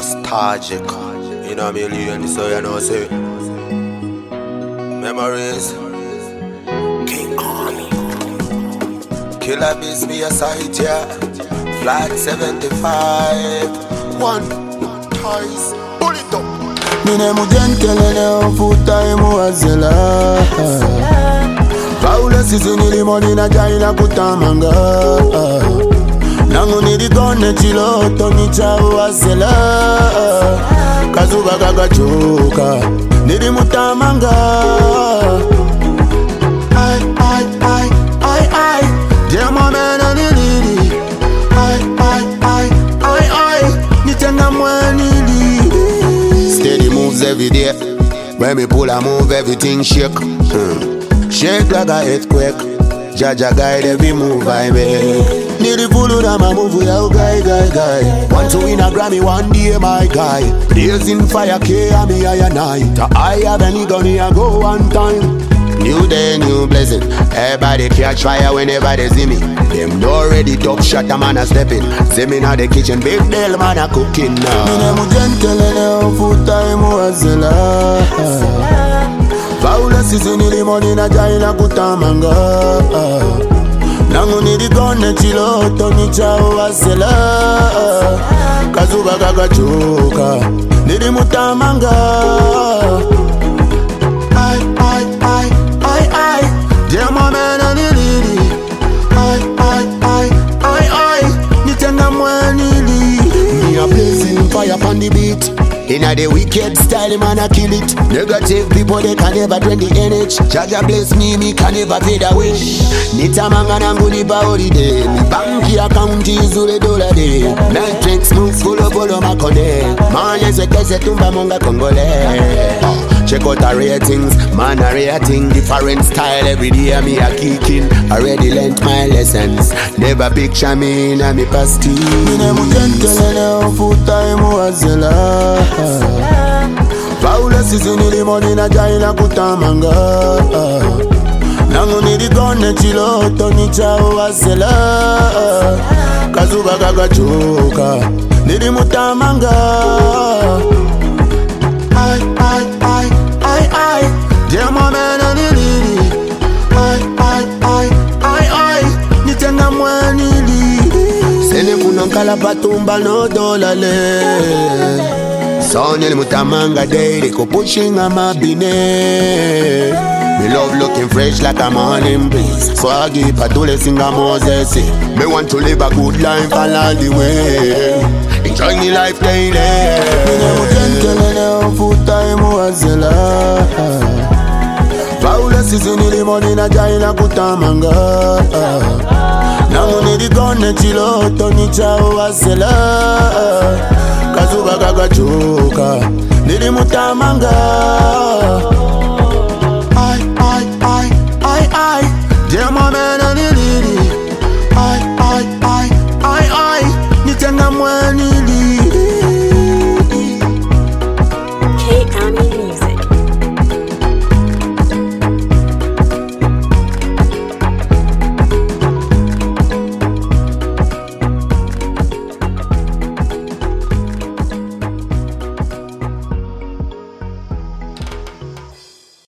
nostalgic. In a million, so you know, say memories. King Army. Killer Beats be a sight, yeah. Flight 75. One toys. Pull it up. Mine mujenkelele futa emuazela Paula sisi limoni na jaila kutamanga Nangu nirigone chiloto nicha uazela Kazuba kagachoka nirimutamanga Ay Jema mena nilili Ay Nitenga mwenili Steady moves every day. When me pull a move, everything shake. Shake like a earthquake. Jaja guide every move I make. Need the full of my move, yeah, guy. Want to win a Grammy one day, my guy. Days in fire, K, I'm me, I and I. I have any gun, I go one time. New day, new blessing. Everybody catch fire whenever they see me. Them already top shot, a man a stepping. See me now the kitchen, big deal, man a cooking now. Mine mujenkelele futa emuazela Paula sisi nilimoni na jaila kutamanga Nangu nirigone chiloto nicha uazela Kazuba kagachoka nirimutamanga Ay Jema mena nilili Ay Nitenga mwenili Me a blazing fire upon the beat Inna the wicked style, man, I kill it. Negative people, they can never drain the energy. Jaja bless me can never fade away. Nita manga nangu ni holiday. Mi banki account is $1 day. Night drinks move full of makone. Man, yes, we kese tumba monga Congolese. Check out the ratings, man, a rating. Different style every day, me a kicking. Already learnt my lessons. Never picture me in a me pasti. Mine mujenkelele futa emuazela Paula sisi nilimoni na jaila kutamanga Nangu nirigone chiloto nicha uazela Kazuba kagachoka nirimutamanga Ay Jema mena nilili Ay Nitenga mwenili Sene kunankala patumba no dolale Sonye mutamanga daily ko pushing on my bine Me love looking fresh like a morning breeze Swaggy patule singa Moses Me want to live a good life all the way Enjoy me life daily Mine mujenkelele futa emuazela Paula sisi nilimoni na jaila kutamanga Nangu nirigone chiloto nicha uazela Kazuba kagachoka nirimutamanga